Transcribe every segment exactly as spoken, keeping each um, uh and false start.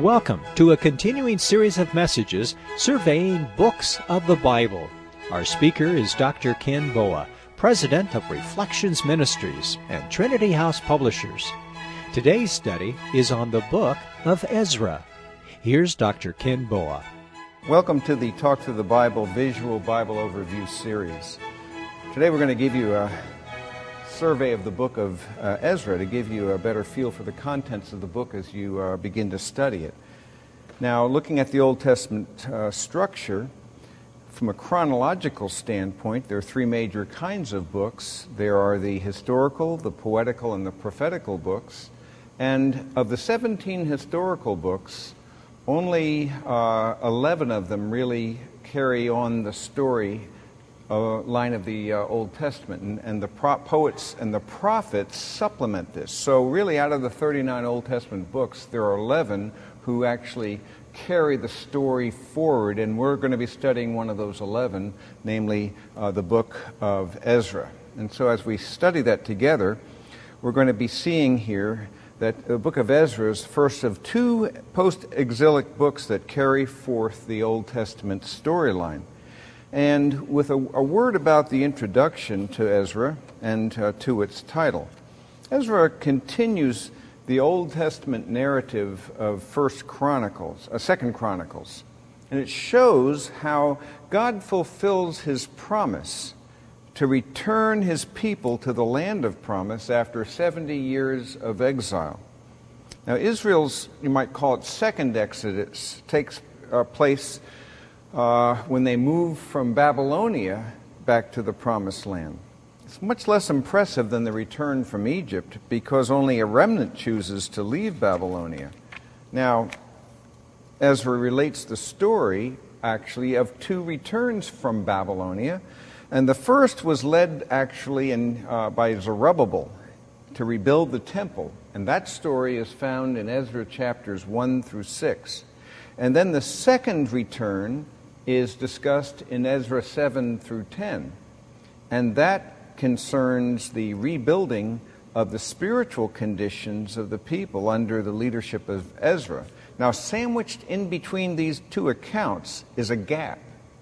Welcome to a continuing series of messages surveying books of the Bible. Our speaker is Doctor Ken Boa, President of Reflections Ministries and Trinity House Publishers. Today's study is on the book of Ezra. Here's Doctor Ken Boa. Welcome to the Talk Through the Bible Visual Bible Overview series. Today we're going to give you a survey of the book of uh, Ezra to give you a better feel for the contents of the book as you uh, begin to study it. Now, looking at the Old Testament uh, structure, from a chronological standpoint, there are three major kinds of books. There are the historical, the poetical, and the prophetical books. And of the seventeen historical books, only uh, eleven of them really carry on the story uh, line of the uh, Old Testament, and, and the pro- poets and the prophets supplement this. So really, out of the thirty-nine Old Testament books, there are eleven who actually carry the story forward, and we're going to be studying one of those eleven, namely uh, the book of Ezra. And so as we study that together, we're going to be seeing here that the book of Ezra is the first of two post-exilic books that carry forth the Old Testament storyline. And with a, a word about the introduction to Ezra and uh, to its title. Ezra continues the Old Testament narrative of First Chronicles, uh, Second Chronicles, and it shows how God fulfills His promise to return His people to the land of promise after seventy years of exile. Now, Israel's, you might call it, second exodus takes uh, place uh, when they move from Babylonia back to the promised land. It's much less impressive than the return from Egypt because only a remnant chooses to leave Babylonia. Now, Ezra relates the story, actually, of two returns from Babylonia. And the first was led, actually, in, uh, by Zerubbabel to rebuild the temple. And that story is found in Ezra chapters one through six. And then the second return is discussed in Ezra seven through ten. And that concerns the rebuilding of the spiritual conditions of the people under the leadership of Ezra. Now, sandwiched in between these two accounts is a gap.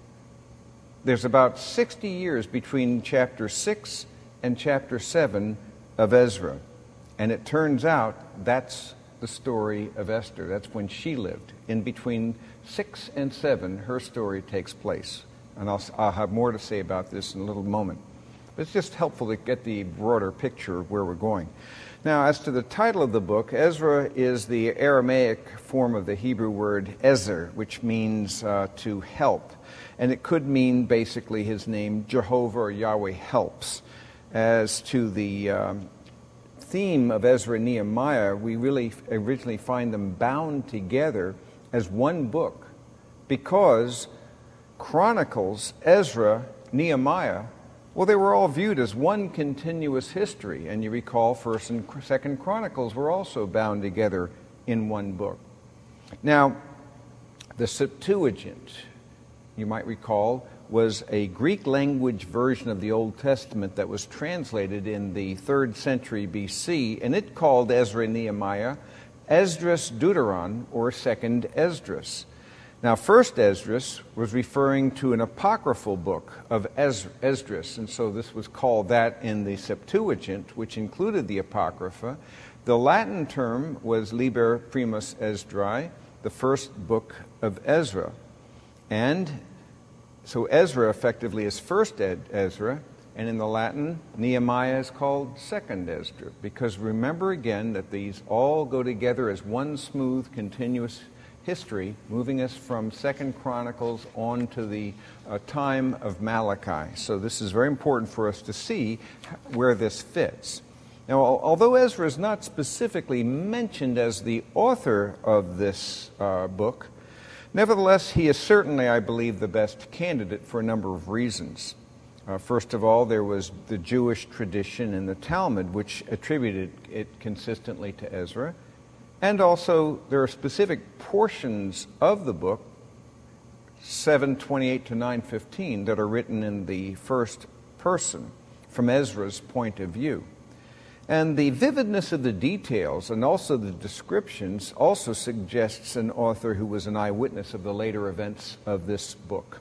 There's about sixty years between chapter six and chapter seven of Ezra. And it turns out that's the story of Esther. That's when she lived. In between six and seven, her story takes place. And I'll, I'll have more to say about this in a little moment. But it's just helpful to get the broader picture of where we're going. Now, as to the title of the book, Ezra is the Aramaic form of the Hebrew word Ezer, which means uh, to help. And it could mean basically his name, Jehovah or Yahweh helps. As to the um, theme of Ezra and Nehemiah, we really originally find them bound together as one book because Chronicles, Ezra, Nehemiah, well, they were all viewed as one continuous history. And you recall First and Second Chronicles were also bound together in one book. Now, the Septuagint, you might recall, was a Greek language version of the Old Testament that was translated in the third century B C, and it called Ezra and Nehemiah Esdras Deuteron, or Second Esdras. Now, First Esdras was referring to an apocryphal book of Esdras, and so this was called that in the Septuagint, which included the Apocrypha. The Latin term was Liber Primus Esdrai, the first book of Ezra. And so Ezra effectively is First Ezra, and in the Latin, Nehemiah is called Second Ezra, because remember again that these all go together as one smooth, continuous history, moving us from Second Chronicles on to the uh, time of Malachi. So this is very important for us to see where this fits. Now, although Ezra is not specifically mentioned as the author of this uh, book, nevertheless, he is certainly, I believe, the best candidate for a number of reasons. Uh, first of all, there was the Jewish tradition in the Talmud, which attributed it consistently to Ezra. And also, there are specific portions of the book, seven twenty-eight to nine fifteen, that are written in the first person, from Ezra's point of view. And the vividness of the details and also the descriptions also suggests an author who was an eyewitness of the later events of this book.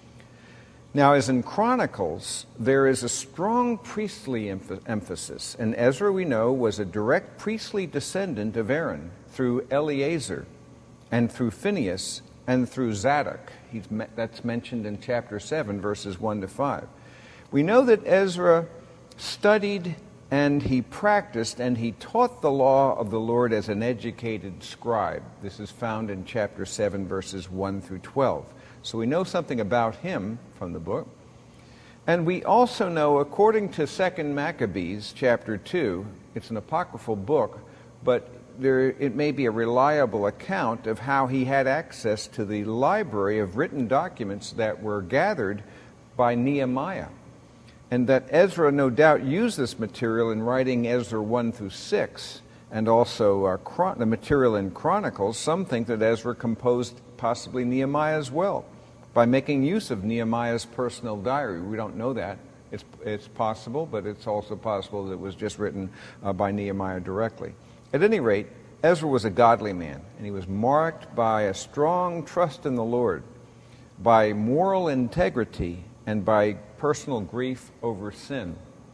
Now, as in Chronicles, there is a strong priestly emph- emphasis. And Ezra, we know, was a direct priestly descendant of Aaron through Eleazar and through Phinehas and through Zadok. He's me- that's mentioned in chapter seven, verses one to five. We know that Ezra studied and he practiced and he taught the law of the Lord as an educated scribe. This is found in chapter seven, verses one through twelve. So we know something about him from the book. And we also know, according to Second Maccabees, chapter two, it's an apocryphal book, but there, it may be a reliable account of how he had access to the library of written documents that were gathered by Nehemiah. And that Ezra, no doubt, used this material in writing Ezra one through six, and also uh, chron- the material in Chronicles. Some think that Ezra composed possibly Nehemiah as well, by making use of Nehemiah's personal diary. We don't know that. It's, it's possible, but it's also possible that it was just written uh, by Nehemiah directly. At any rate, Ezra was a godly man, and he was marked by a strong trust in the Lord, by moral integrity, and by personal grief over sin.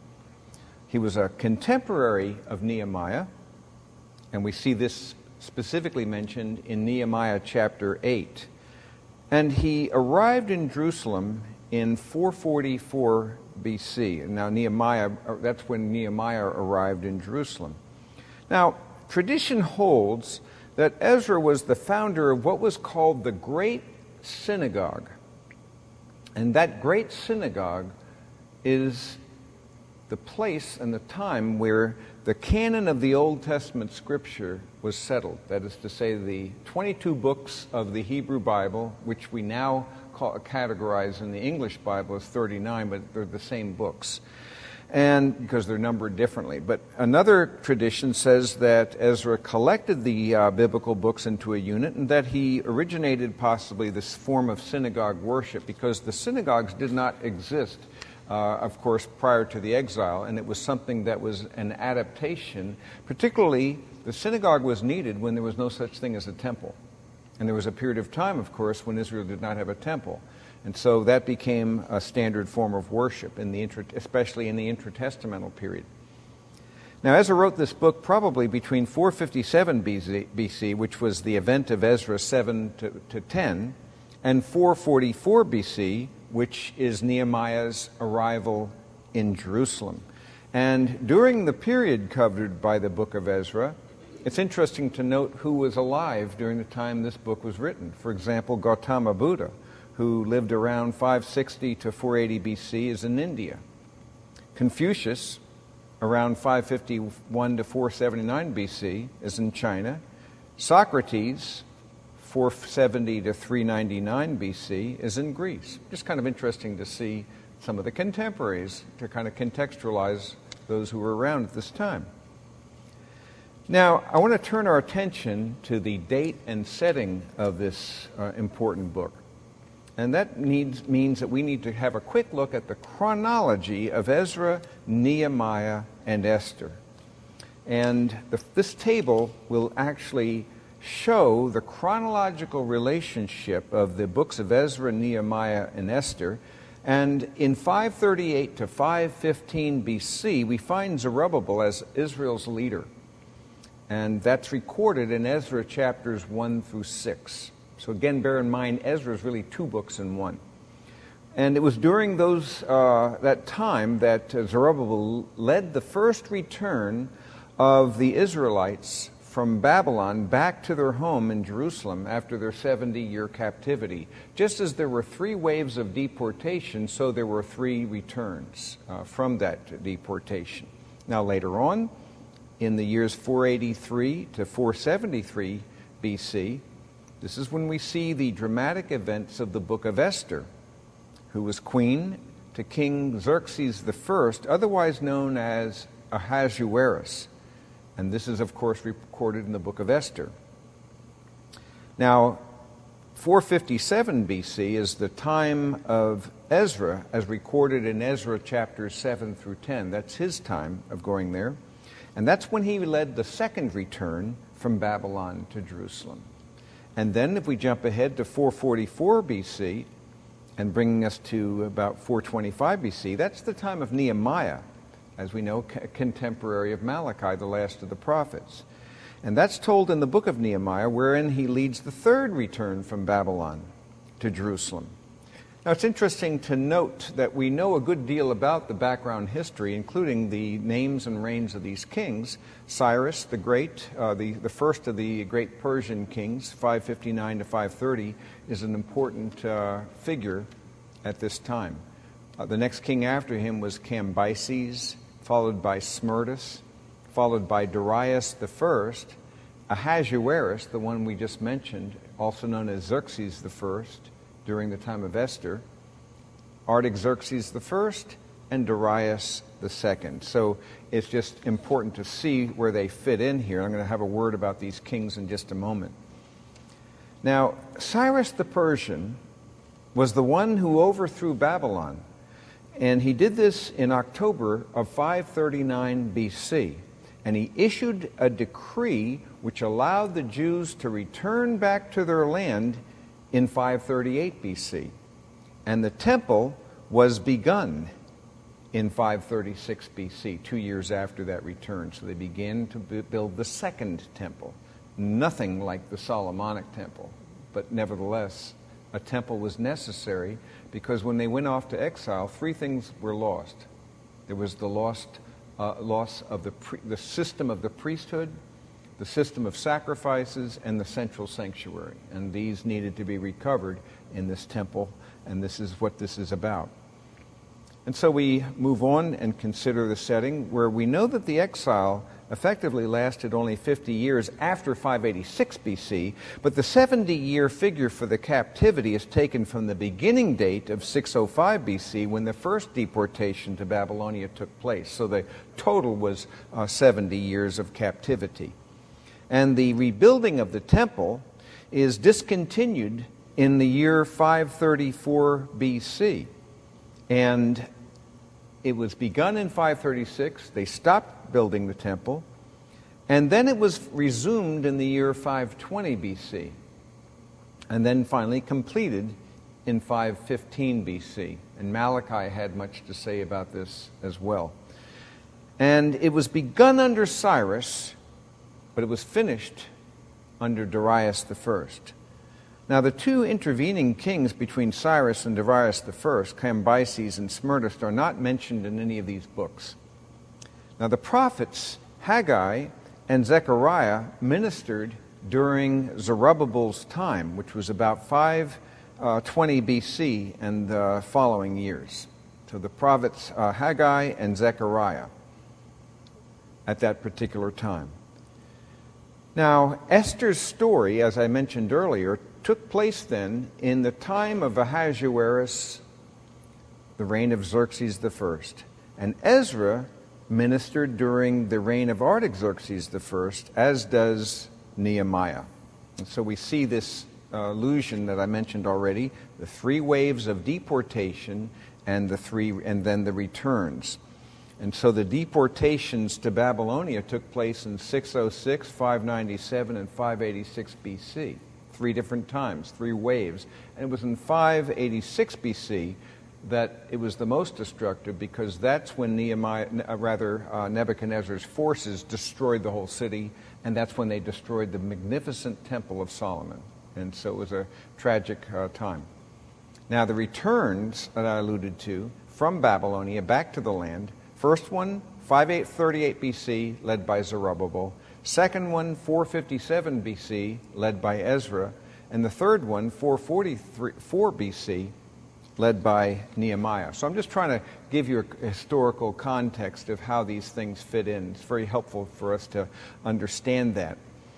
He was a contemporary of Nehemiah, and we see this specifically mentioned in Nehemiah chapter eight. And he arrived in Jerusalem in four forty-four B C. And now Nehemiah, that's when Nehemiah arrived in Jerusalem. Now, tradition holds that Ezra was the founder of what was called the Great Synagogue. And that Great Synagogue is the place and the time where the canon of the Old Testament Scripture was settled. That is to say, the twenty-two books of the Hebrew Bible, which we now call, categorize in the English Bible as thirty-nine, but they're the same books, and because they're numbered differently. But another tradition says that Ezra collected the uh, biblical books into a unit, and that he originated possibly this form of synagogue worship, because the synagogues did not exist Uh, of course, prior to the exile, and it was something that was an adaptation. Particularly, the synagogue was needed when there was no such thing as a temple. And there was a period of time, of course, when Israel did not have a temple. And so that became a standard form of worship, in the inter- especially in the intertestamental period. Now, Ezra wrote this book probably between four fifty-seven B C, which was the event of Ezra seven to ten, and four forty-four B C, which is Nehemiah's arrival in Jerusalem. And during the period covered by the book of Ezra, it's interesting to note who was alive during the time this book was written. For example, Gautama Buddha, who lived around five sixty to four eighty B C, is in India. Confucius, around five fifty-one to four seventy-nine B C, is in China. Socrates, four seventy to three ninety-nine B C, is in Greece. Just kind of interesting to see some of the contemporaries, to kind of contextualize those who were around at this time. Now, I want to turn our attention to the date and setting of this uh, important book. And that needs, means that we need to have a quick look at the chronology of Ezra, Nehemiah, and Esther. And the, this table will actually show the chronological relationship of the books of Ezra, Nehemiah, and Esther. And in five thirty-eight to five fifteen B C, we find Zerubbabel as Israel's leader. And that's recorded in Ezra chapters one through six. So again, bear in mind, Ezra is really two books in one. And it was during those uh, that time that uh, Zerubbabel led the first return of the Israelites from Babylon back to their home in Jerusalem after their seventy-year captivity. Just as there were three waves of deportation, so there were three returns uh, from that deportation. Now later on, in the years four eighty-three to four seventy-three B C, this is when we see the dramatic events of the book of Esther, who was queen to King Xerxes the First, otherwise known as Ahasuerus. And this is, of course, recorded in the book of Esther. Now, four fifty-seven B C is the time of Ezra, as recorded in Ezra chapters seven through ten. That's his time of going there. And that's when he led the second return from Babylon to Jerusalem. And then if we jump ahead to four forty-four B C and bringing us to about four twenty-five B C, that's the time of Nehemiah, as we know, c- contemporary of Malachi, the last of the prophets. And that's told in the book of Nehemiah, wherein he leads the third return from Babylon to Jerusalem. Now, it's interesting to note that we know a good deal about the background history, including the names and reigns of these kings. Cyrus the Great, uh, the, the first of the great Persian kings, five fifty-nine to five thirty, is an important uh, figure at this time. Uh, the next king after him was Cambyses, followed by Smerdis, followed by Darius the First, Ahasuerus, the one we just mentioned, also known as Xerxes the First, during the time of Esther, Artaxerxes the First, and Darius the Second. So it's just important to see where they fit in here. I'm going to have a word about these kings in just a moment. Now, Cyrus the Persian was the one who overthrew Babylon, and he did this in October of five thirty-nine B C, and he issued a decree which allowed the Jews to return back to their land in five thirty-eight B C. And the temple was begun in five thirty-six B C, two years after that return. So they began to build the second temple. Nothing like the Solomonic temple, but nevertheless, a temple was necessary because when they went off to exile, three things were lost. There was the lost, uh, loss of the, pre- the system of the priesthood, the system of sacrifices, and the central sanctuary. And these needed to be recovered in this temple, and this is what this is about. And so we move on and consider the setting where we know that the exile effectively lasted only fifty years after five eighty-six B C, but the seventy-year figure for the captivity is taken from the beginning date of six oh five B C, when the first deportation to Babylonia took place. So the total was uh, seventy years of captivity. And the rebuilding of the temple is discontinued in the year five thirty-four B C. And it was begun in five thirty-six. They stopped building the temple. And then it was resumed in the year five twenty B C. And then finally completed in five fifteen B C. And Malachi had much to say about this as well. And it was begun under Cyrus, but it was finished under Darius the First. Now, the two intervening kings between Cyrus and Darius the First, Cambyses and Smerdis, are not mentioned in any of these books. Now, the prophets Haggai and Zechariah ministered during Zerubbabel's time, which was about five twenty B C and the following years. So the prophets uh, Haggai and Zechariah at that particular time. Now, Esther's story, as I mentioned earlier, took place then in the time of Ahasuerus, the reign of Xerxes the First. And Ezra ministered during the reign of Artaxerxes the First, as does Nehemiah. And so we see this uh, allusion that I mentioned already, the three waves of deportation and the three, and then the returns. And so the deportations to Babylonia took place in six oh six, five ninety-seven, and five eighty-six B C. Three different times, three waves. And it was in five eighty-six B C that it was the most destructive, because that's when Nehemiah, uh, rather uh, Nebuchadnezzar's forces destroyed the whole city, and that's when they destroyed the magnificent Temple of Solomon. And so it was a tragic uh, time. Now, the returns that I alluded to from Babylonia back to the land, first one, five thirty-eight B C, led by Zerubbabel. Second one, four fifty-seven B C, led by Ezra. And the third one, four forty-four B C, led by Nehemiah. So I'm just trying to give you a historical context of how these things fit in. It's very helpful for us to understand that.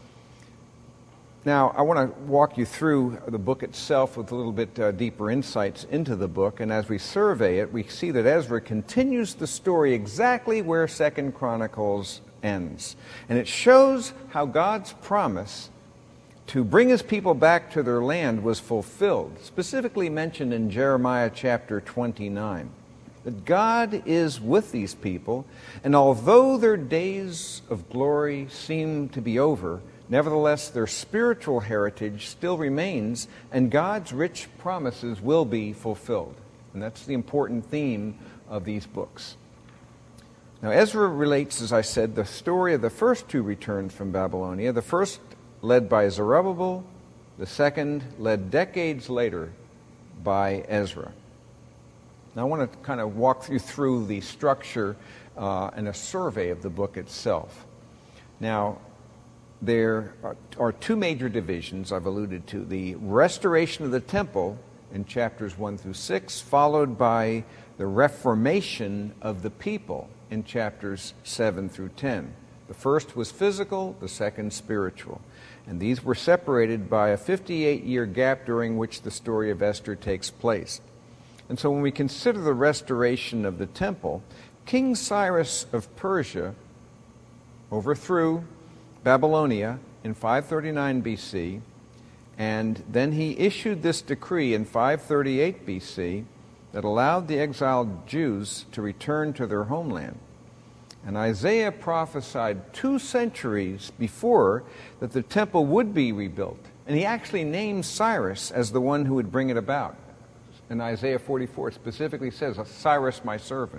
Now, I want to walk you through the book itself with a little bit uh, deeper insights into the book. And as we survey it, we see that Ezra continues the story exactly where Second Chronicles ends. And it shows how God's promise to bring his people back to their land was fulfilled, specifically mentioned in Jeremiah chapter twenty-nine. that God is with these people, and although their days of glory seem to be over, nevertheless their spiritual heritage still remains, and God's rich promises will be fulfilled. And that's the important theme of these books. Now, Ezra relates, as I said, the story of the first two returns from Babylonia, the first led by Zerubbabel, the second led decades later by Ezra. Now, I want to kind of walk you through the structure uh, and a survey of the book itself. Now, there are, are two major divisions I've alluded to. The restoration of the temple in chapters one through six, followed by the reformation of the people in chapters seven through ten. The first was physical, the second spiritual. And these were separated by a fifty-eight year gap during which the story of Esther takes place. And so when we consider the restoration of the temple, King Cyrus of Persia overthrew Babylonia in five thirty-nine B C, and then he issued this decree in five thirty-eight B C that allowed the exiled Jews to return to their homeland. And Isaiah prophesied two centuries before that the temple would be rebuilt. And he actually named Cyrus as the one who would bring it about. In Isaiah forty-four, it specifically says, Cyrus my servant.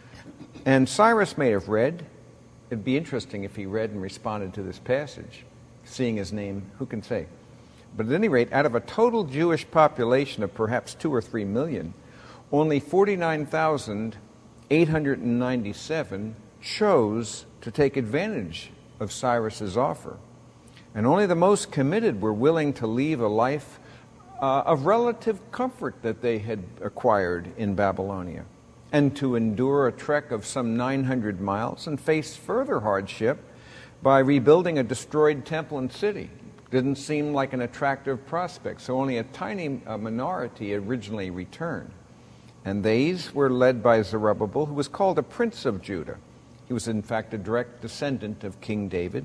And Cyrus may have read. It'd be interesting if he read and responded to this passage, seeing his name, who can say? But at any rate, out of a total Jewish population of perhaps two or three million, only forty-nine thousand eight hundred ninety-seven chose to take advantage of Cyrus's offer. And only the most committed were willing to leave a life uh, of relative comfort that they had acquired in Babylonia, and to endure a trek of some nine hundred miles and face further hardship by rebuilding a destroyed temple and city. Didn't seem like an attractive prospect, so only a tiny uh, minority originally returned. And these were led by Zerubbabel, who was called a prince of Judah. He was in fact a direct descendant of King David.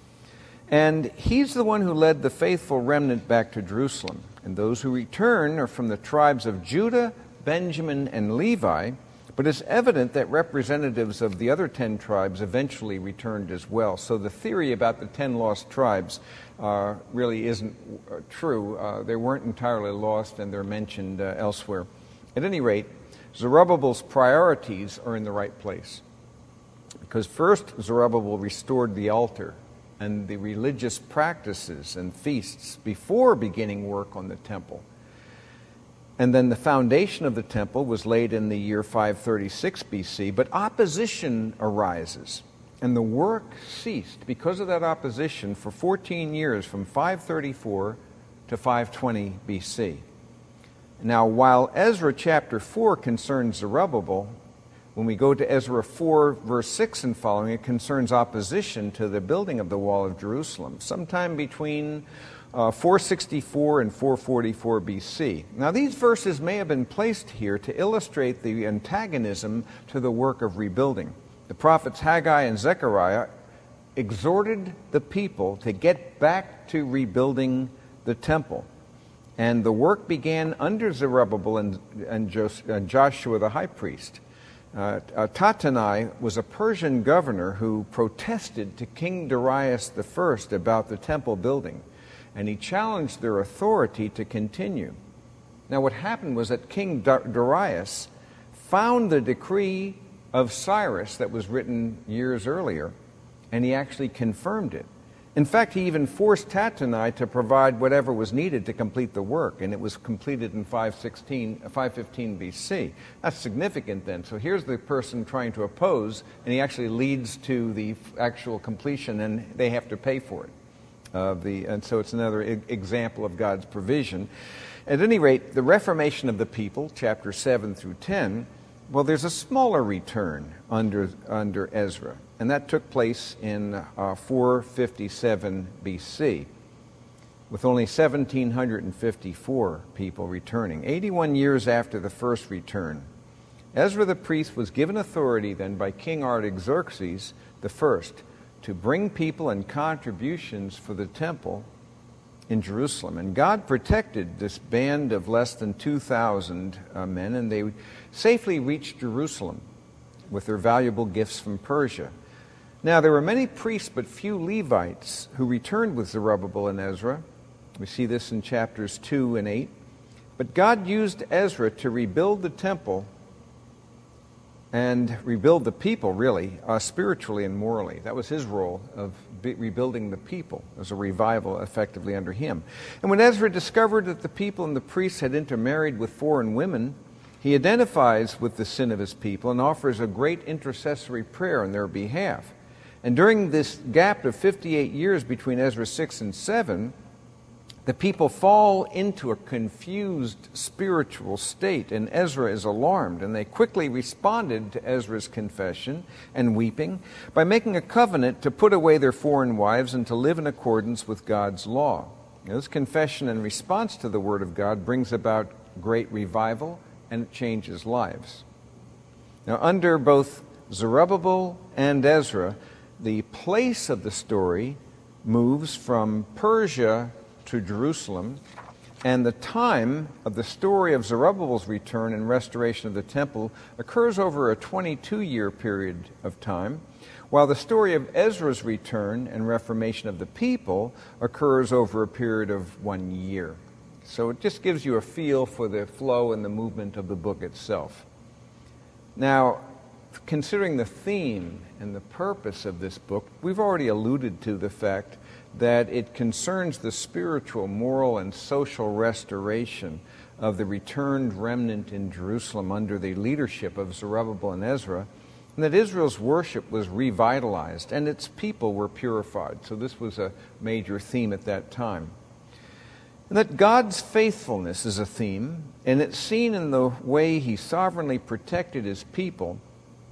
And he's the one who led the faithful remnant back to Jerusalem. And those who return are from the tribes of Judah, Benjamin, and Levi, but it's evident that representatives of the other ten tribes eventually returned as well. So the theory about the ten lost tribes uh, really isn't uh, true. Uh, they weren't entirely lost, and they're mentioned uh, elsewhere. At any rate, Zerubbabel's priorities are in the right place. Because first, Zerubbabel restored the altar and the religious practices and feasts before beginning work on the temple. And then the foundation of the temple was laid in the year five thirty-six B C, but opposition arises. And the work ceased because of that opposition for fourteen years, from five thirty-four to five twenty B C. Now, while Ezra chapter four concerns Zerubbabel, when we go to Ezra four, verse six and following, it concerns opposition to the building of the wall of Jerusalem, sometime between uh, four sixty-four and four forty-four B C. Now, these verses may have been placed here to illustrate the antagonism to the work of rebuilding. The prophets Haggai and Zechariah exhorted the people to get back to rebuilding the temple. And the work began under Zerubbabel and, and, Jos- and Joshua the high priest. Uh, uh, Tatanai was a Persian governor who protested to King Darius the First about the temple building, and he challenged their authority to continue. Now, what happened was that King Dar- Darius found the decree of Cyrus that was written years earlier, and he actually confirmed it. In fact, he even forced Tatanai to provide whatever was needed to complete the work, and it was completed in five fifteen B C. That's significant then. So here's the person trying to oppose, and he actually leads to the actual completion, and they have to pay for it. Uh, the, and so it's another e- example of God's provision. At any rate, the reformation of the people, chapter seven through ten, well, there's a smaller return under, under Ezra. And that took place in uh, four fifty-seven B C, with only one thousand seven hundred fifty-four people returning, eighty-one years after the first return. Ezra the priest was given authority then by King Artaxerxes the First to bring people and contributions for the temple in Jerusalem. And God protected this band of less than two thousand uh, men, and they safely reached Jerusalem with their valuable gifts from Persia. Now, there were many priests but few Levites who returned with Zerubbabel and Ezra. We see this in chapters two and eight. But God used Ezra to rebuild the temple and rebuild the people, really, uh, spiritually and morally. That was his role of be- rebuilding the people. It was a revival effectively under him. And when Ezra discovered that the people and the priests had intermarried with foreign women, he identifies with the sin of his people and offers a great intercessory prayer on their behalf. And during this gap of fifty-eight years between Ezra six and seven, the people fall into a confused spiritual state, and Ezra is alarmed, and they quickly responded to Ezra's confession and weeping by making a covenant to put away their foreign wives and to live in accordance with God's law. Now, this confession and response to the Word of God brings about great revival, and it changes lives. Now, under both Zerubbabel and Ezra, the place of the story moves from Persia to Jerusalem, and the time of the story of Zerubbabel's return and restoration of the temple occurs over a twenty-two-year period of time, while the story of Ezra's return and reformation of the people occurs over a period of one year. So it just gives you a feel for the flow and the movement of the book itself. Now, considering the theme and the purpose of this book, we've already alluded to the fact that it concerns the spiritual, moral, and social restoration of the returned remnant in Jerusalem under the leadership of Zerubbabel and Ezra, and that Israel's worship was revitalized and its people were purified. So this was a major theme at that time. And that God's faithfulness is a theme, and it's seen in the way He sovereignly protected His people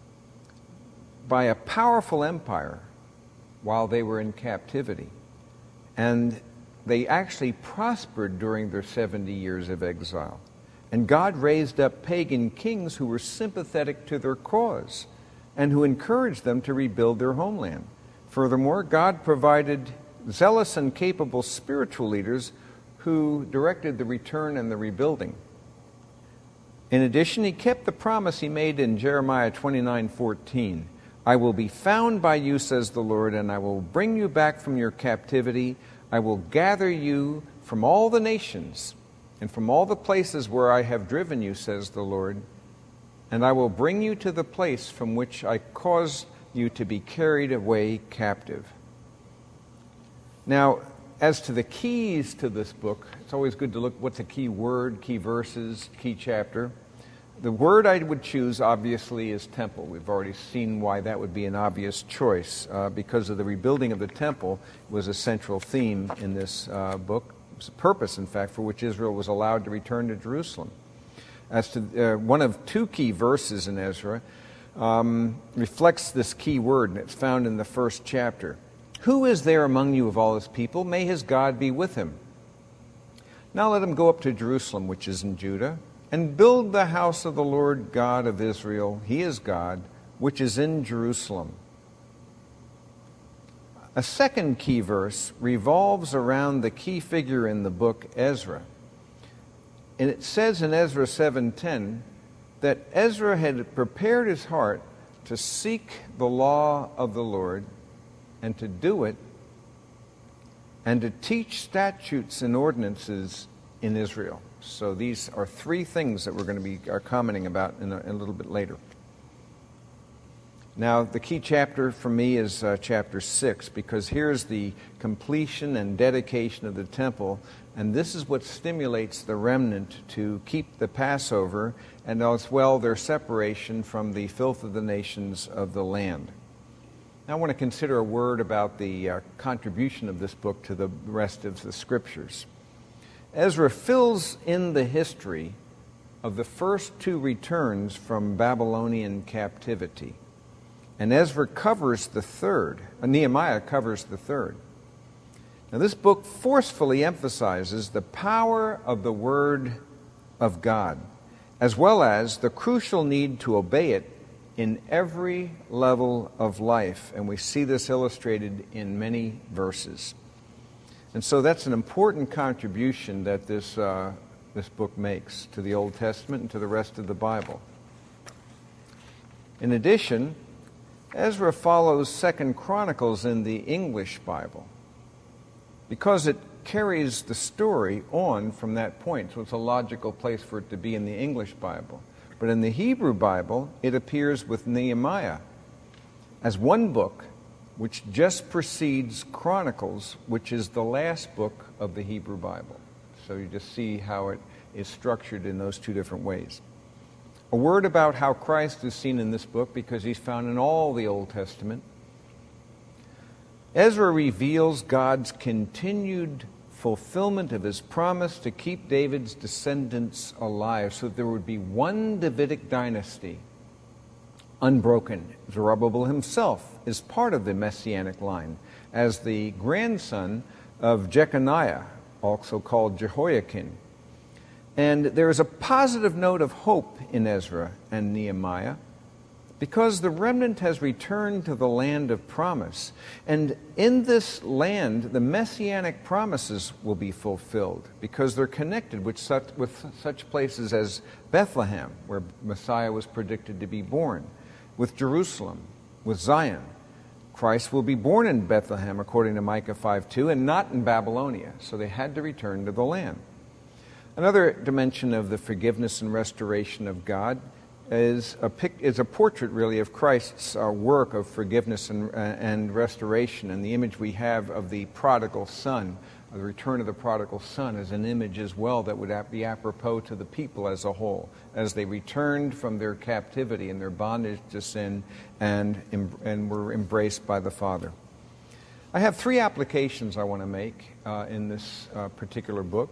by a powerful empire while they were in captivity. And they actually prospered during their seventy years of exile. And God raised up pagan kings who were sympathetic to their cause and who encouraged them to rebuild their homeland. Furthermore, God provided zealous and capable spiritual leaders who directed the return and the rebuilding. In addition, He kept the promise He made in Jeremiah twenty-nine fourteen. I will be found by you, says the Lord, and I will bring you back from your captivity. I will gather you from all the nations and from all the places where I have driven you, says the Lord, and I will bring you to the place from which I caused you to be carried away captive. Now, as to the keys to this book, it's always good to look what's a key word, key verses, key chapter. The word I would choose, obviously, is temple. We've already seen why that would be an obvious choice, uh, because of the rebuilding of the temple was a central theme in this uh, book. It was a purpose, in fact, for which Israel was allowed to return to Jerusalem. As to uh, one of two key verses in Ezra, um, reflects this key word, and it's found in the first chapter. Who is there among you of all his people? May his God be with him. Now let him go up to Jerusalem, which is in Judah, and build the house of the Lord God of Israel, He is God, which is in Jerusalem. A second key verse revolves around the key figure in the book, Ezra. And it says in Ezra seven ten that Ezra had prepared his heart to seek the law of the Lord and to do it, and to teach statutes and ordinances in Israel. So these are three things that we're going to be are commenting about in a, in a little bit later. Now, the key chapter for me is uh, chapter six, because here's the completion and dedication of the temple, and this is what stimulates the remnant to keep the Passover, and as well their separation from the filth of the nations of the land. Now, I want to consider a word about the uh, contribution of this book to the rest of the Scriptures. Ezra fills in the history of the first two returns from Babylonian captivity. And Ezra covers the third. Uh, Nehemiah covers the third. Now, this book forcefully emphasizes the power of the Word of God, as well as the crucial need to obey it in every level of life. And we see this illustrated in many verses. And so that's an important contribution that this, uh, this book makes to the Old Testament and to the rest of the Bible. In addition, Ezra follows Second Chronicles in the English Bible because it carries the story on from that point. So it's a logical place for it to be in the English Bible. But in the Hebrew Bible, it appears with Nehemiah as one book which just precedes Chronicles, which is the last book of the Hebrew Bible. So you just see how it is structured in those two different ways. A word about how Christ is seen in this book, because he's found in all the Old Testament. Ezra reveals God's continued fulfillment of his promise to keep David's descendants alive so that there would be one Davidic dynasty unbroken. Zerubbabel himself is part of the Messianic line as the grandson of Jeconiah, also called Jehoiakim. And there is a positive note of hope in Ezra and Nehemiah because the remnant has returned to the land of promise. And in this land, the Messianic promises will be fulfilled because they're connected with such, with such places as Bethlehem, where Messiah was predicted to be born, with Jerusalem, with Zion. Christ will be born in Bethlehem, according to Micah five two, and not in Babylonia. So they had to return to the land. Another dimension of the forgiveness and restoration of God is a, pic, is a portrait, really, of Christ's uh, work of forgiveness and, uh, and restoration. And the image we have of the prodigal son, the return of the prodigal son, is an image as well that would be apropos to the people as a whole, as they returned from their captivity and their bondage to sin and, and were embraced by the Father. I have three applications I want to make uh, in this uh, particular book.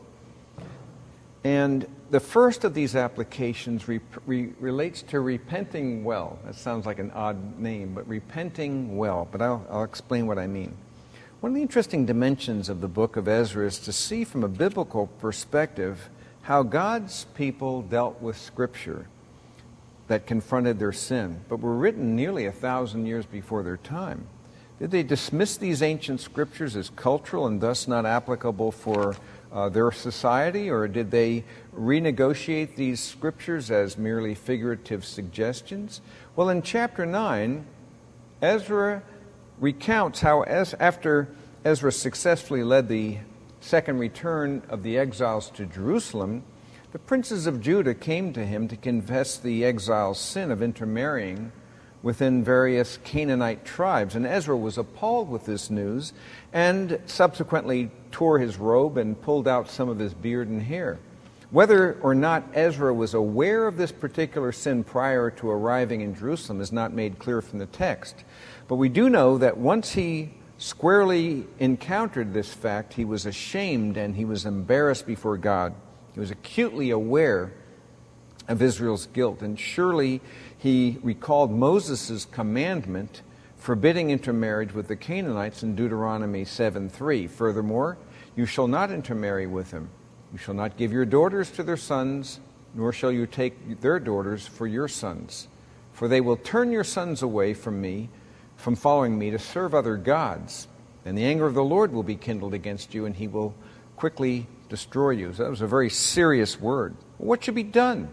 And the first of these applications re- re- relates to repenting well. That sounds like an odd name, but repenting well. But I'll, I'll explain what I mean. One of the interesting dimensions of the book of Ezra is to see from a biblical perspective how God's people dealt with Scripture that confronted their sin, but were written nearly a thousand years before their time. Did they dismiss these ancient Scriptures as cultural and thus not applicable for Uh, their society, or did they renegotiate these scriptures as merely figurative suggestions? Well, in chapter nine, Ezra recounts how as after Ezra successfully led the second return of the exiles to Jerusalem, the princes of Judah came to him to confess the exiles' sin of intermarrying within various Canaanite tribes. And Ezra was appalled with this news and subsequently tore his robe and pulled out some of his beard and hair. Whether or not Ezra was aware of this particular sin prior to arriving in Jerusalem is not made clear from the text. But we do know that once he squarely encountered this fact, he was ashamed and he was embarrassed before God. He was acutely aware of Israel's guilt, and surely he recalled Moses' commandment forbidding intermarriage with the Canaanites in Deuteronomy seven three. Furthermore, you shall not intermarry with them. You shall not give your daughters to their sons, nor shall you take their daughters for your sons. For they will turn your sons away from me, from following me, to serve other gods. And the anger of the Lord will be kindled against you, and he will quickly destroy you. So that was a very serious word. What should be done?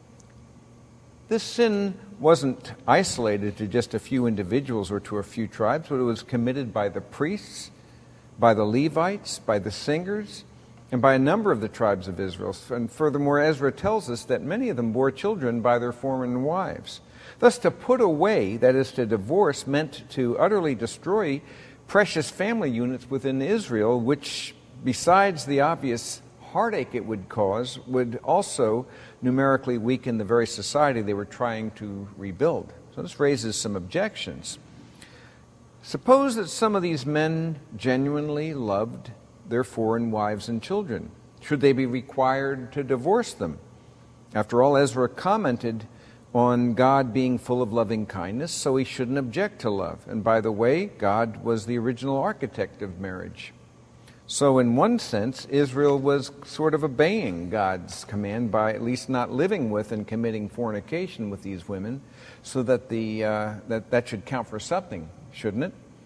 This sin wasn't isolated to just a few individuals or to a few tribes, but it was committed by the priests, by the Levites, by the singers, and by a number of the tribes of Israel. And furthermore, Ezra tells us that many of them bore children by their foreign wives. Thus, to put away, that is to divorce, meant to utterly destroy precious family units within Israel, which, besides the obvious heartache it would cause, would also numerically weaken the very society they were trying to rebuild. So this raises some objections. Suppose that some of these men genuinely loved their foreign wives and children. Should they be required to divorce them? After all, Ezra commented on God being full of loving kindness, so he shouldn't object to love. And by the way, God was the original architect of marriage. So in one sense, Israel was sort of obeying God's command by at least not living with and committing fornication with these women, so that the uh, that, that should count for something, shouldn't it?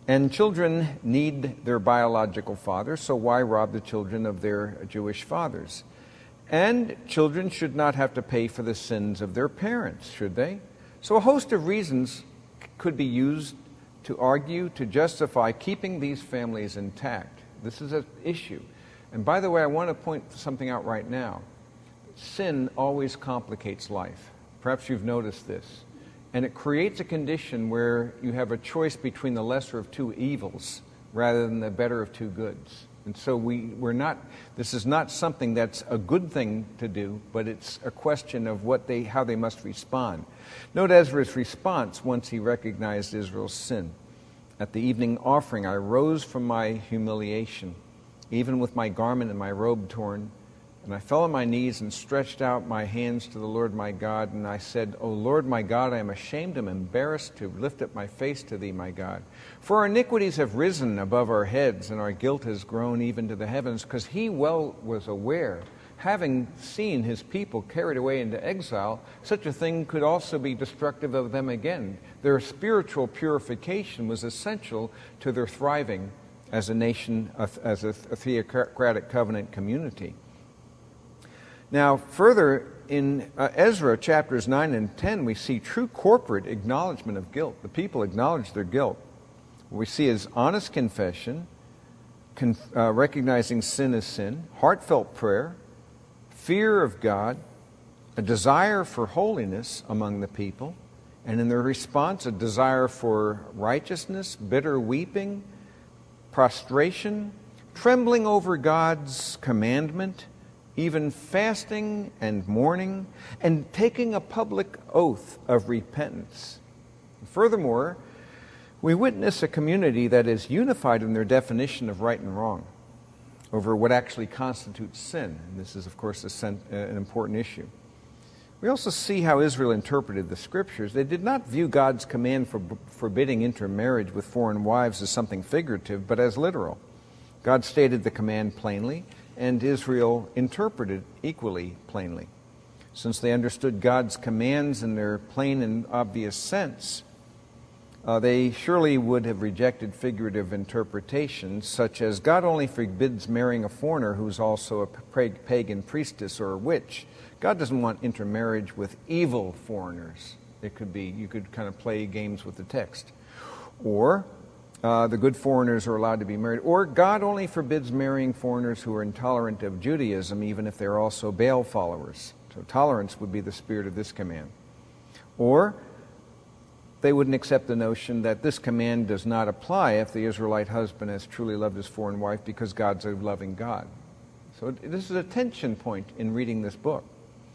And children need their biological fathers, so why rob the children of their Jewish fathers? And children should not have to pay for the sins of their parents, should they? So a host of reasons could be used to argue, to justify keeping these families intact. This is an issue. And by the way, I want to point something out right now. Sin always complicates life. Perhaps you've noticed this. And it creates a condition where you have a choice between the lesser of two evils rather than the better of two goods. And so we, we're not, this is not something that's a good thing to do, but it's a question of what they, how they must respond. Note Ezra's response once he recognized Israel's sin. At the evening offering, I rose from my humiliation, even with my garment and my robe torn, and I fell on my knees and stretched out my hands to the Lord my God, and I said, O Lord my God, I am ashamed and embarrassed to lift up my face to thee, my God. For our iniquities have risen above our heads, and our guilt has grown even to the heavens, because he well was aware, having seen his people carried away into exile, such a thing could also be destructive of them again. Their spiritual purification was essential to their thriving as a nation, as a theocratic covenant community. Now, further in uh, Ezra chapters nine and ten, we see true corporate acknowledgement of guilt. The people acknowledge their guilt. What we see is honest confession, con- uh, recognizing sin as sin, heartfelt prayer, fear of God, a desire for holiness among the people, and in their response, a desire for righteousness, bitter weeping, prostration, trembling over God's commandment, even fasting and mourning, and taking a public oath of repentance. Furthermore, we witness a community that is unified in their definition of right and wrong over what actually constitutes sin. And this is, of course, a sen- an important issue. We also see how Israel interpreted the Scriptures. They did not view God's command for b- forbidding intermarriage with foreign wives as something figurative, but as literal. God stated the command plainly, and Israel interpreted equally plainly. Since they understood God's commands in their plain and obvious sense, uh, they surely would have rejected figurative interpretations, such as God only forbids marrying a foreigner who's also a pagan priestess or a witch. God doesn't want intermarriage with evil foreigners. It could be, you could kind of play games with the text. Or Uh, the good foreigners are allowed to be married. Or God only forbids marrying foreigners who are intolerant of Judaism, even if they're also Baal followers. So tolerance would be the spirit of this command. Or they wouldn't accept the notion that this command does not apply if the Israelite husband has truly loved his foreign wife, because God's a loving God. So this is a tension point in reading this book.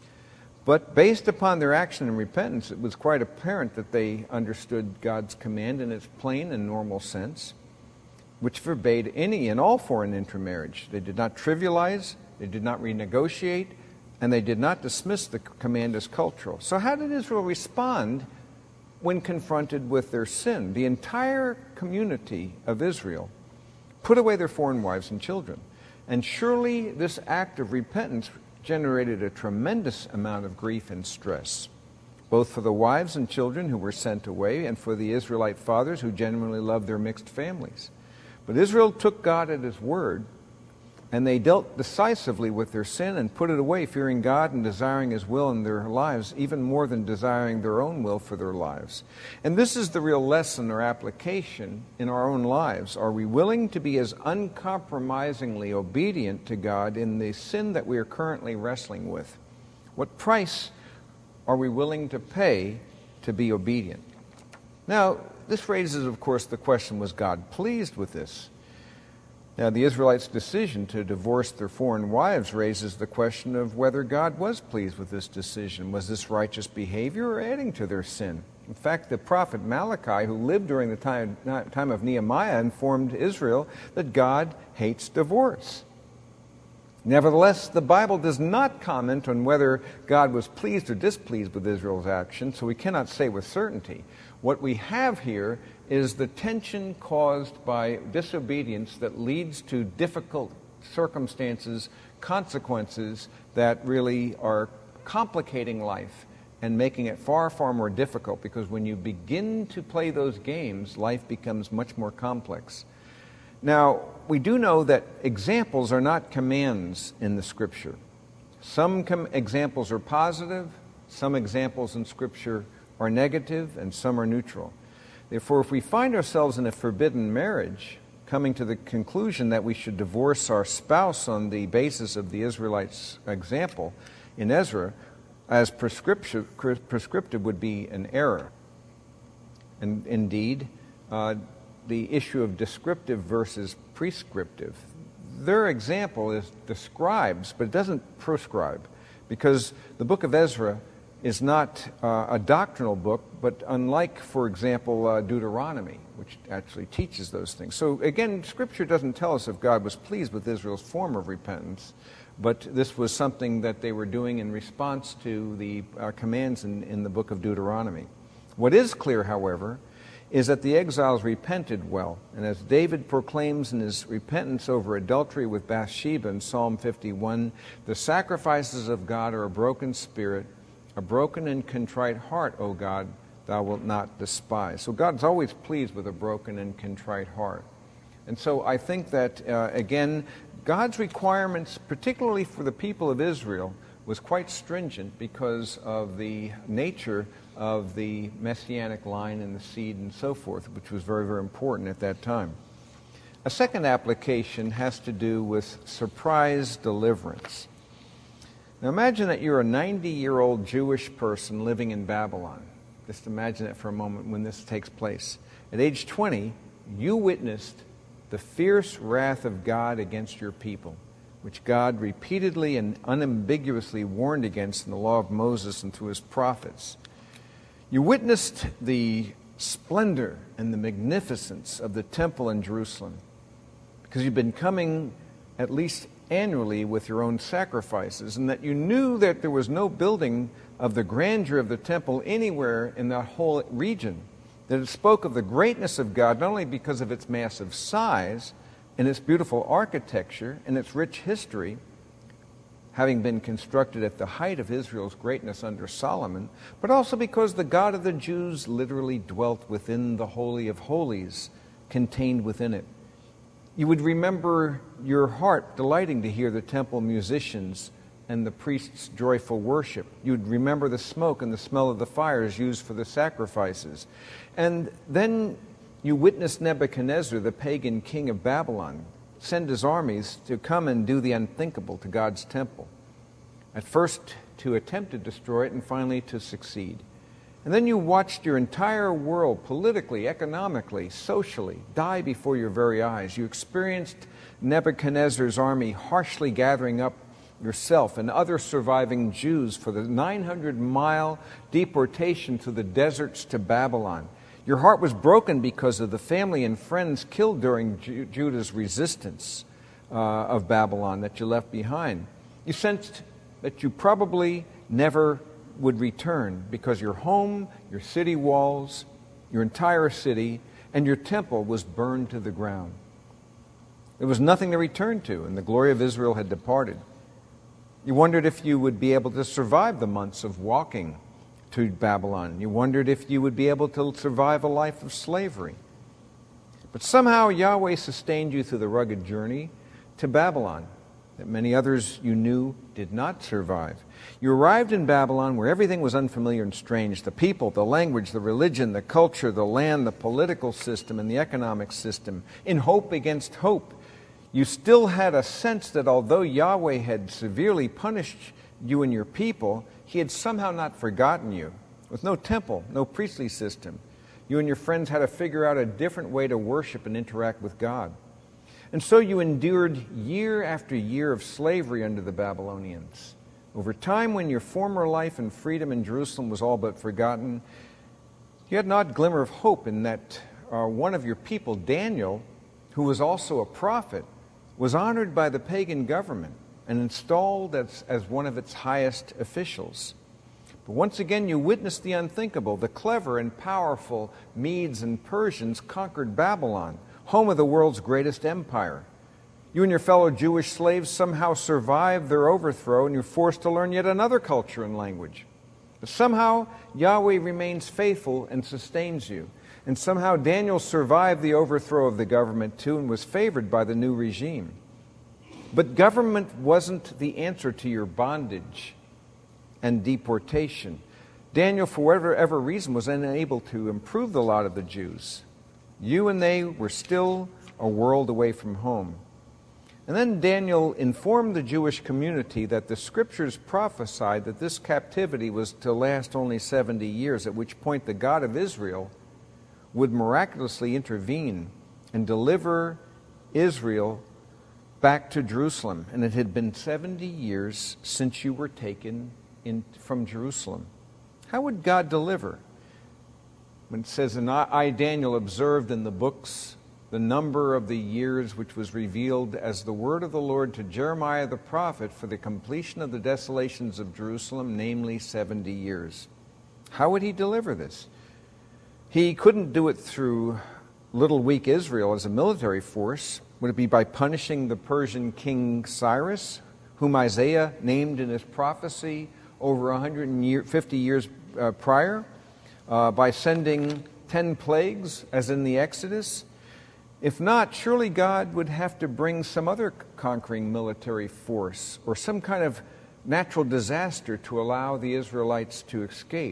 But based upon their action and repentance, it was quite apparent that they understood God's command in its plain and normal sense, which forbade any and all foreign intermarriage. They did not trivialize, they did not renegotiate, and they did not dismiss the command as cultural. So how did Israel respond when confronted with their sin? The entire community of Israel put away their foreign wives and children. And surely this act of repentance generated a tremendous amount of grief and stress, both for the wives and children who were sent away and for the Israelite fathers who genuinely loved their mixed families. But Israel took God at his word, and they dealt decisively with their sin and put it away, fearing God and desiring his will in their lives, even more than desiring their own will for their lives. And this is the real lesson or application in our own lives. Are we willing to be as uncompromisingly obedient to God in the sin that we are currently wrestling with? What price are we willing to pay to be obedient? Now, this raises, of course, the question, was God pleased with this? Now, the Israelites' decision to divorce their foreign wives raises the question of whether God was pleased with this decision. Was this righteous behavior or adding to their sin? In fact, the prophet Malachi, who lived during the time, time of Nehemiah, informed Israel that God hates divorce. Nevertheless, the Bible does not comment on whether God was pleased or displeased with Israel's action, so we cannot say with certainty. What we have here is the tension caused by disobedience that leads to difficult circumstances, consequences that really are complicating life and making it far, far more difficult, because when you begin to play those games, life becomes much more complex. Now, we do know that examples are not commands in the Scripture. Some com- examples are positive, some examples in Scripture are negative, and some are neutral. Therefore, if we find ourselves in a forbidden marriage, coming to the conclusion that we should divorce our spouse on the basis of the Israelites' example in Ezra, as prescriptive, prescriptive would be an error. And indeed, uh, the issue of descriptive versus prescriptive. Their example is describes, but it doesn't prescribe, because the book of Ezra is not uh, a doctrinal book, but unlike, for example, uh, Deuteronomy, which actually teaches those things. So again, Scripture doesn't tell us if God was pleased with Israel's form of repentance, but this was something that they were doing in response to the uh, commands in, in the book of Deuteronomy. What is clear, however, is that the exiles repented well. And as David proclaims in his repentance over adultery with Bathsheba in Psalm fifty-one, the sacrifices of God are a broken spirit, a broken and contrite heart, O God, thou wilt not despise. So God's always pleased with a broken and contrite heart. And so I think that, uh, again, God's requirements, particularly for the people of Israel, was quite stringent because of the nature of the messianic line and the seed and so forth, which was very, very important at that time. A second application has to do with surprise deliverance. Now imagine that you're a ninety-year-old Jewish person living in Babylon. Just imagine that for a moment when this takes place. At age twenty, you witnessed the fierce wrath of God against your people, which God repeatedly and unambiguously warned against in the law of Moses and through his prophets. You witnessed the splendor and the magnificence of the temple in Jerusalem, because you've been coming at least annually with your own sacrifices, and that you knew that there was no building of the grandeur of the temple anywhere in that whole region, that it spoke of the greatness of God, not only because of its massive size and its beautiful architecture and its rich history, having been constructed at the height of Israel's greatness under Solomon, but also because the God of the Jews literally dwelt within the Holy of Holies, contained within it. You would remember your heart delighting to hear the temple musicians and the priests' joyful worship. You'd remember the smoke and the smell of the fires used for the sacrifices. And then you witnessed Nebuchadnezzar, the pagan king of Babylon, send his armies to come and do the unthinkable to God's temple. At first to attempt to destroy it, and finally to succeed. And then you watched your entire world, politically, economically, socially, die before your very eyes. You experienced Nebuchadnezzar's army harshly gathering up yourself and other surviving Jews for the nine hundred mile deportation through the deserts to Babylon. Your heart was broken because of the family and friends killed during Ju- Judah's resistance uh, of Babylon that you left behind. You sensed that you probably never would return, because your home, your city walls, your entire city, and your temple was burned to the ground. There was nothing to return to, and the glory of Israel had departed. You wondered if you would be able to survive the months of walking to Babylon. You wondered if you would be able to survive a life of slavery. But somehow Yahweh sustained you through the rugged journey to Babylon that many others you knew did not survive. You arrived in Babylon where everything was unfamiliar and strange. The people, the language, the religion, the culture, the land, the political system, and the economic system. In hope against hope, you still had a sense that although Yahweh had severely punished you and your people, He had somehow not forgotten you. With no temple, no priestly system, you and your friends had to figure out a different way to worship and interact with God. And so you endured year after year of slavery under the Babylonians. Over time, when your former life and freedom in Jerusalem was all but forgotten, you had an odd glimmer of hope in that uh, one of your people, Daniel, who was also a prophet, was honored by the pagan government and installed as, as one of its highest officials. But once again, you witnessed the unthinkable. The clever and powerful Medes and Persians conquered Babylon, home of the world's greatest empire. You and your fellow Jewish slaves somehow survived their overthrow, and you're forced to learn yet another culture and language. But somehow Yahweh remains faithful and sustains you. And somehow Daniel survived the overthrow of the government too and was favored by the new regime. But government wasn't the answer to your bondage and deportation. Daniel, for whatever reason, was unable to improve the lot of the Jews. You and they were still a world away from home. And then Daniel informed the Jewish community that the Scriptures prophesied that this captivity was to last only seventy years, at which point the God of Israel would miraculously intervene and deliver Israel back to Jerusalem. And it had been seventy years since you were taken in from Jerusalem. How would God deliver? When it says, and I, Daniel, observed in the books the number of the years which was revealed as the word of the Lord to Jeremiah the prophet for the completion of the desolations of Jerusalem, namely seventy years. How would he deliver this? He couldn't do it through little weak Israel as a military force. Would it be by punishing the Persian king Cyrus, whom Isaiah named in his prophecy over one hundred fifty years uh, prior? Uh, by sending ten plagues, as in the Exodus? If not, surely God would have to bring some other conquering military force or some kind of natural disaster to allow the Israelites to escape.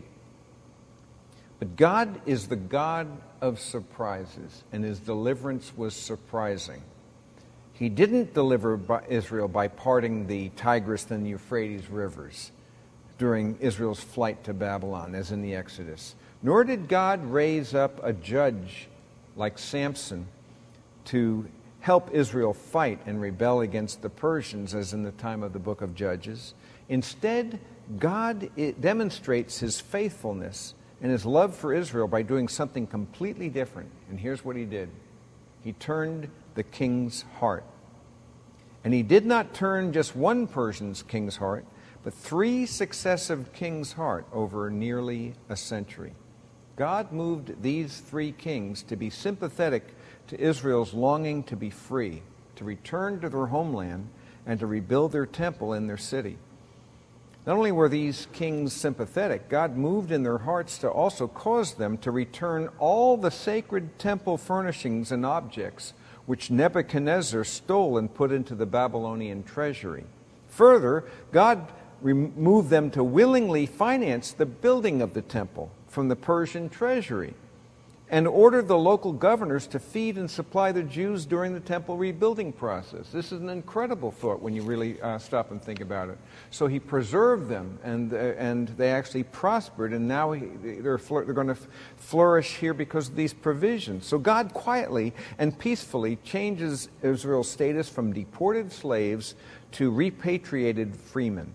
But God is the God of surprises, and his deliverance was surprising. He didn't deliver Israel by parting the Tigris and the Euphrates rivers during Israel's flight to Babylon, as in the Exodus. Nor did God raise up a judge like Samson to help Israel fight and rebel against the Persians, as in the time of the book of Judges. Instead, God demonstrates his faithfulness and his love for Israel by doing something completely different. And here's what he did. He turned the king's heart. And he did not turn just one Persian's king's heart, but three successive kings' heart over nearly a century. God moved these three kings to be sympathetic to Israel's longing to be free, to return to their homeland, and to rebuild their temple in their city. Not only were these kings sympathetic, God moved in their hearts to also cause them to return all the sacred temple furnishings and objects which Nebuchadnezzar stole and put into the Babylonian treasury. Further, God moved them to willingly finance the building of the temple from the Persian treasury, and ordered the local governors to feed and supply the Jews during the temple rebuilding process. This is an incredible thought when you really uh, stop and think about it. So he preserved them, and uh, and they actually prospered, and now he, they're, they're going to flourish here because of these provisions. So God quietly and peacefully changes Israel's status from deported slaves to repatriated freemen.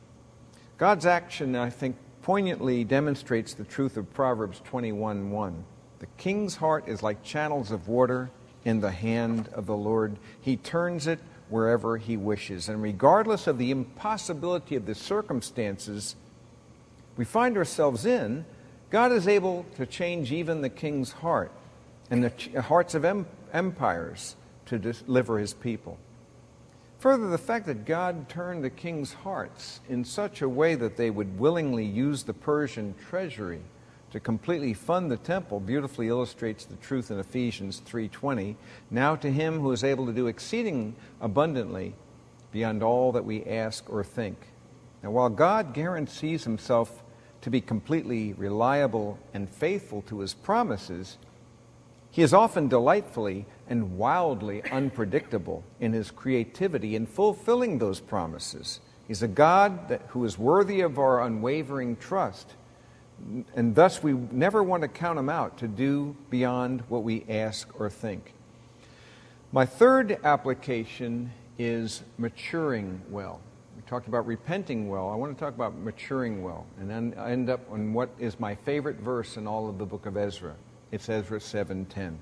God's action, I think, poignantly demonstrates the truth of Proverbs twenty-one one. The king's heart is like channels of water in the hand of the Lord. He turns it wherever he wishes. And regardless of the impossibility of the circumstances we find ourselves in, God is able to change even the king's heart and the hearts of em- empires to deliver his people. Further, the fact that God turned the king's hearts in such a way that they would willingly use the Persian treasury to completely fund the temple beautifully illustrates the truth in Ephesians three twenty. Now to him who is able to do exceeding abundantly beyond all that we ask or think. Now, while God guarantees himself to be completely reliable and faithful to his promises, he is often delightfully and wildly unpredictable in his creativity in fulfilling those promises. He's a God that, who is worthy of our unwavering trust, and thus we never want to count him out to do beyond what we ask or think. My third application is maturing well. We talked about repenting well. I want to talk about maturing well, and then I end up on what is my favorite verse in all of the book of Ezra. It's Ezra seven ten.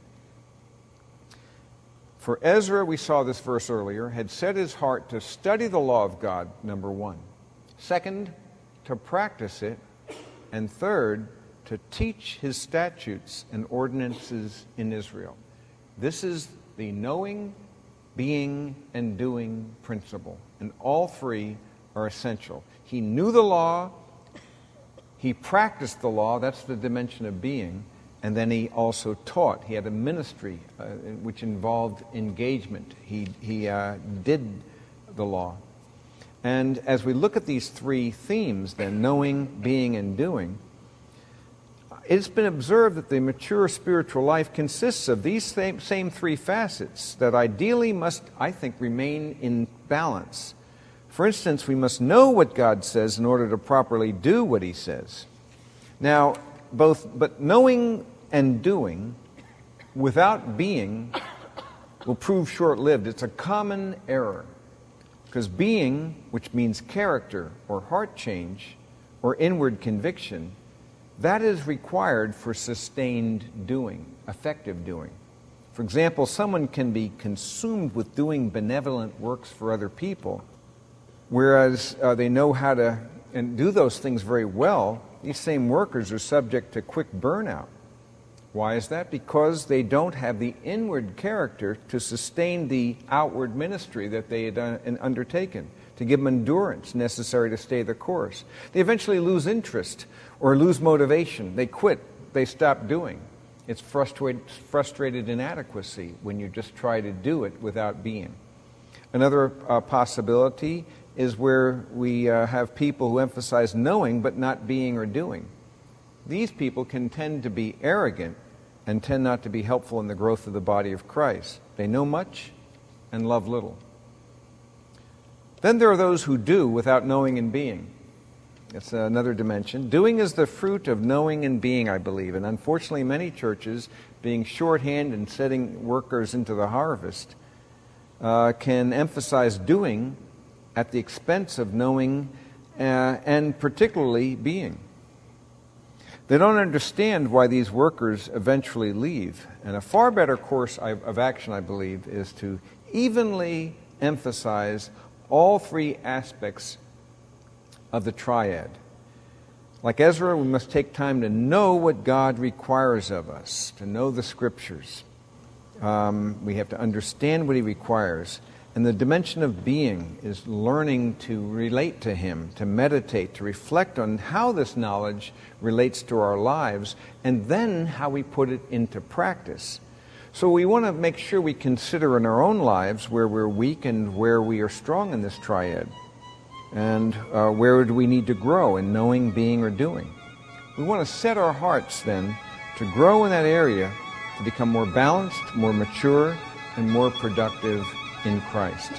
For Ezra, we saw this verse earlier, had set his heart to study the law of God, number one. Second, to practice it. And third, to teach his statutes and ordinances in Israel. This is the knowing, being, and doing principle. And all three are essential. He knew the law. He practiced the law, that's the dimension of being, and then he also taught. He had a ministry uh, which involved engagement. He, he uh, did the law. And as we look at these three themes, then, knowing, being, and doing, it's been observed that the mature spiritual life consists of these same, same three facets that ideally must, I think, remain in balance. For instance, we must know what God says in order to properly do what he says. Now, both, but knowing and doing without being will prove short-lived. It's a common error. Because being, which means character or heart change or inward conviction, that is required for sustained doing, effective doing. For example, someone can be consumed with doing benevolent works for other people, whereas uh, they know how to and do those things very well. These same workers are subject to quick burnout. Why is that? Because they don't have the inward character to sustain the outward ministry that they had done, undertaken, to give them endurance necessary to stay the course. They eventually lose interest or lose motivation. They quit. They stop doing. It's frustrated, frustrated inadequacy when you just try to do it without being. Another uh, possibility is where we uh, have people who emphasize knowing but not being or doing. These people can tend to be arrogant and tend not to be helpful in the growth of the body of Christ. They know much and love little. Then there are those who do without knowing and being. That's another dimension. Doing is the fruit of knowing and being, I believe. And unfortunately, many churches, being shorthand and setting workers into the harvest, uh, can emphasize doing at the expense of knowing uh, and particularly being. They don't understand why these workers eventually leave. And a far better course of action, I believe, is to evenly emphasize all three aspects of the triad. Like Ezra, we must take time to know what God requires of us, to know the Scriptures. Um, we have to understand what he requires. And the dimension of being is learning to relate to him, to meditate, to reflect on how this knowledge relates to our lives, and then how we put it into practice. So we want to make sure we consider in our own lives where we're weak and where we are strong in this triad. And uh, where do we need to grow in knowing, being, or doing? We want to set our hearts then to grow in that area, to become more balanced, more mature, and more productive in Christ.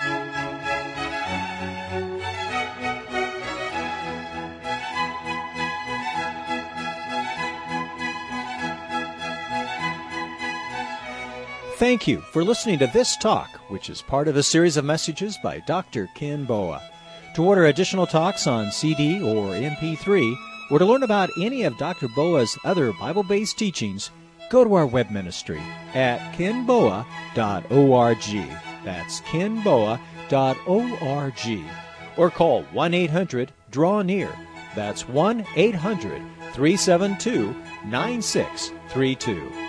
Thank you for listening to this talk, which is part of a series of messages by Doctor Ken Boa. To order additional talks on C D or M P three, or to learn about any of Doctor Boa's other Bible-based teachings, go to our web ministry at ken boa dot org. That's ken boa dot org. Or call one eight hundred draw near. That's one eight hundred three seven two nine six three two.